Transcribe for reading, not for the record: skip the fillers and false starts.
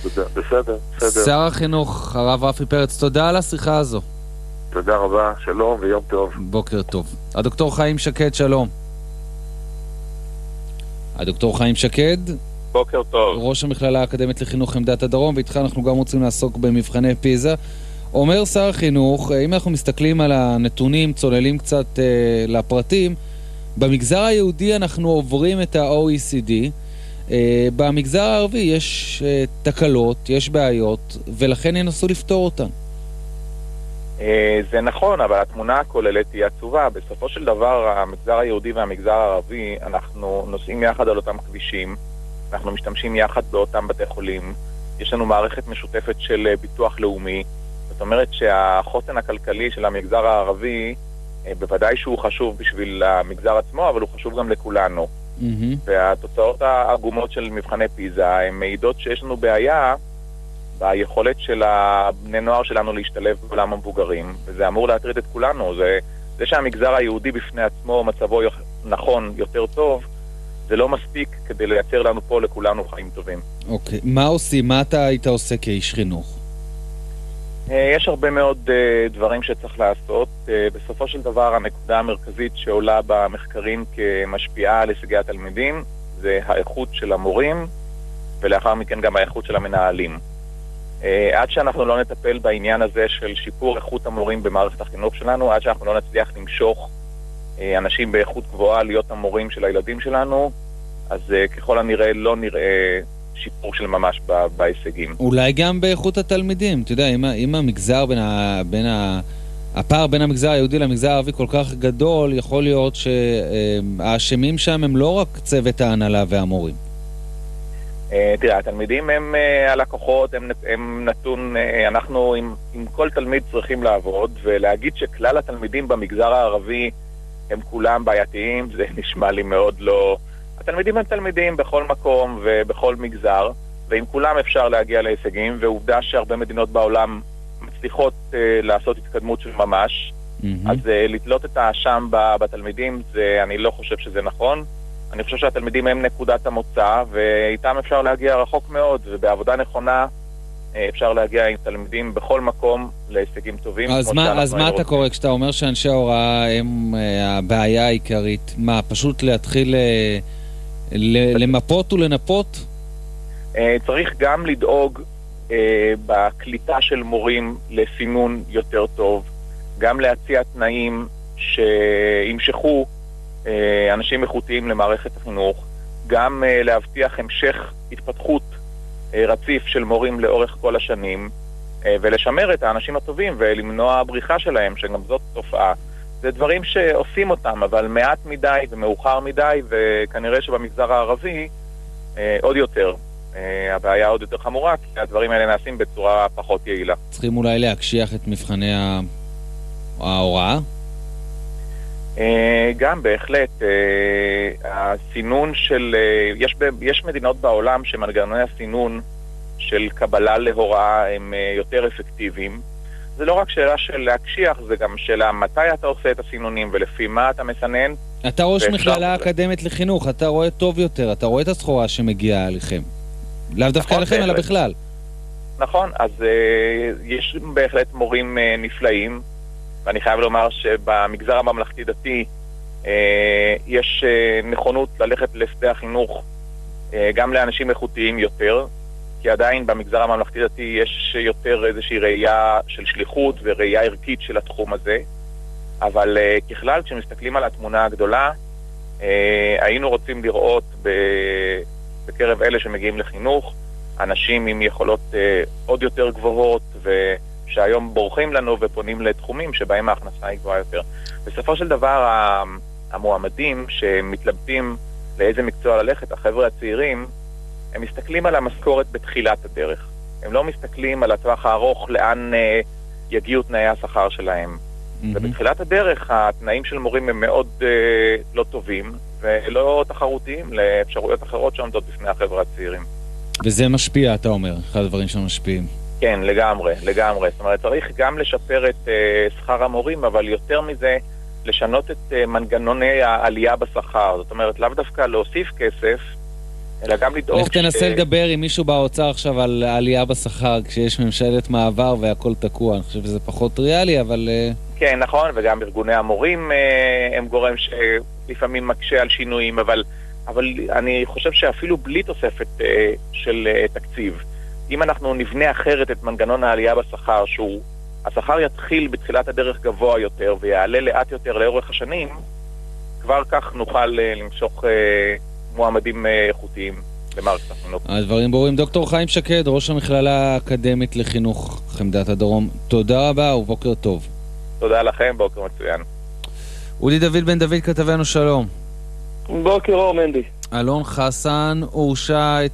בסדר. שר החינוך, הרב רפי פרץ, תודה על השיחה הזו. תודה רבה, שלום ויום טוב. בוקר טוב. הדוקטור חיים שקד, שלום. הדוקטור חיים שקד, בוקר טוב. ראש המכללה האקדמית לחינוך עמדת הדרום, ואיתך אנחנו גם רוצים לעסוק במבחני פיזה. אומר שר החינוך, אם אנחנו מסתכלים על הנתונים, צוללים קצת לפרטים, במגזר היהודי אנחנו עוברים את ה-OECD, במגזר הערבי יש תקלות, יש בעיות, ולכן ינסו לפתור אותן. זה נכון, אבל התמונה הכוללת היא עצובה. בסופו של דבר, המגזר היהודי והמגזר הערבי, אנחנו נוסעים יחד על אותם כבישים, אנחנו משתמשים יחד באותם בתי חולים, יש לנו מערכת משותפת של ביטוח לאומי, זאת אומרת שהחוסן הכלכלי של המגזר הערבי, בוודאי שהוא חשוב בשביל המגזר עצמו, אבל הוא חשוב גם לכולנו. והתוצאות העגומות של מבחני פיזה, הן מעידות שיש לנו בעיה ביכולת של הבני נוער שלנו להשתלב בעולם המבוגרים, וזה אמור להטריד את כולנו. זה שהמגזר היהודי בפני עצמו מצבו נכון יותר טוב, זה לא מספיק כדי לייצר לנו פה לכולנו חיים טובים. אוקיי, מה עושים? מה אתה היית עושה כאיש חינוך? יש הרבה מאוד דברים שצריך לעשות. בסופו של דבר, הנקודה המרכזית שעולה במחקרים כמשפיעה על הישגי התלמידים, זה האיכות של המורים, ולאחר מכן גם האיכות של המנהלים. עד שאנחנו לא נטפל בעניין הזה של שיפור איכות המורים במערכת החינוך שלנו, עד שאנחנו לא נצליח למשוך אנשים באיכות גבוהה להיות המורים של הילדים שלנו, אז ככל הנראה לא נראה שיפור של ממש בהישגים. אולי גם באיכות התלמידים. אתה יודע, אם המגזר הפער בין המגזר היהודי למגזר הערבי כל כך גדול, יכול להיות שהאשמים שם הם לא רק צוות ההנהלה והמורים. תראה, התלמידים הם הלקוחות, הם נתון, אנחנו עם כל תלמיד צריכים לעבוד, ולהגיד שכלל התלמידים במגזר הערבי הם כולם בעייתיים, זה נשמע לי מאוד לא... התלמידים הם תלמידים בכל מקום ובכל מגזר, ועם כולם אפשר להגיע להישגים, ועובדה שהרבה מדינות בעולם מצליחות לעשות התקדמות של ממש, אז לתלות את האשם בתלמידים, אני לא חושב שזה נכון. אני חושב שהתלמידים הם נקודת המוצא, ואיתם אפשר להגיע רחוק מאוד, ובעבודה נכונה אפשר להגיע עם תלמידים בכל מקום להישגים טובים. אז מה אתה קורא כשאתה אומר שאנשי ההוראה הם הבעיה העיקרית? מה, פשוט להתחיל למפות ולנפות? צריך גם לדאוג בקליטה של מורים לסינון יותר טוב, גם להציע תנאים שימשכו אנשים איכותיים למערכת החינוך, גם להבטיח המשך התפתחות רציף של מורים לאורך כל השנים, ולשמר את האנשים הטובים ולמנוע הבריחה שלהם, שגם זאת תופעה. זה דברים שעושים אותם, אבל מעט מדי ומאוחר מדי, וכנראה שבמגזר הערבי עוד יותר. הבעיה עוד יותר חמורה, כי הדברים האלה נעשים בצורה פחות יעילה. צריכים אולי להקשיח את מבחני ההוראה? גם בהחלט, הסינון של, יש מדינות בעולם שמנגנוני הסינון של קבלה להוראה הם יותר אפקטיביים. זה לא רק שאלה של להקשיח, זה גם שאלה מתי אתה עושה את הסינונים ולפי מה אתה מסנן. אתה ראש מכללה אקדמית לחינוך, אתה רואה טוב יותר, אתה רואה את הסחורה שמגיעה עליכם. לאו דווקא עליכם, אלא בכלל. נכון, אז יש בהחלט מורים נפלאים, ואני חייב לומר שבמגזר הממלכתי דתי יש נכונות ללכת לשדה החינוך גם לאנשים איכותיים יותר, כי עדיין במגזר הממלכתי דתי יש יותר איזושהי ראייה של שליחות וראייה ערכית של התחום הזה, אבל ככלל כשמסתכלים על התמונה הגדולה, היינו רוצים לראות בקרב אלה שמגיעים לחינוך, אנשים עם יכולות עוד יותר גבוהות שהיום בורחים לנו ופונים לתחומים שבהם ההכנסה היא גבוהה יותר. בסופו של דבר, המועמדים שמתלבטים לאיזה מקצוע ללכת, החבר'ה הצעירים, הם מסתכלים על המשכורת בתחילת הדרך. הם לא מסתכלים על הטווח הארוך לאן יגיעו תנאי השכר שלהם. ובתחילת הדרך, התנאים של מורים הם מאוד לא טובים ולא תחרותיים לאפשרויות אחרות שעומדות בפני החבר'ה הצעירים. וזה משפיע, אתה אומר, אחד הדברים שמשפיעים. כן, לגמרי. זאת אומרת, צריך גם לשפר את שכר המורים, אבל יותר מזה, לשנות את מנגנוני העלייה בשכר. זאת אומרת, לאו דווקא להוסיף כסף, אלא גם לדאוג... איך תנסה לדבר עם מישהו באוצר עכשיו על העלייה בשכר, כשיש ממשלת מעבר והכל תקוע? אני חושב שזה פחות ריאלי, אבל... כן, נכון, וגם ארגוני המורים הם גורם שלפעמים מקשה על שינויים, אבל אני חושב שאפילו בלי תוספת של תקציב, אם אנחנו נבנה אחרת את מנגנון העלייה בשכר, השכר יתחיל בתחילת הדרך גבוה יותר ויעלה לאט יותר לאורך השנים, כבר כך נוכל למשוך מועמדים איכותיים למערכת החינוך. הדברים ברורים. דוקטור חיים שקד, ראש המכללה האקדמית לחינוך חמדת הדרום, תודה רבה ובוקר טוב. תודה לכם, בוקר מצוין. אודי דוד בן דוד כתבנו, שלום. בוקר אור מנדי. אלון חסן הורשע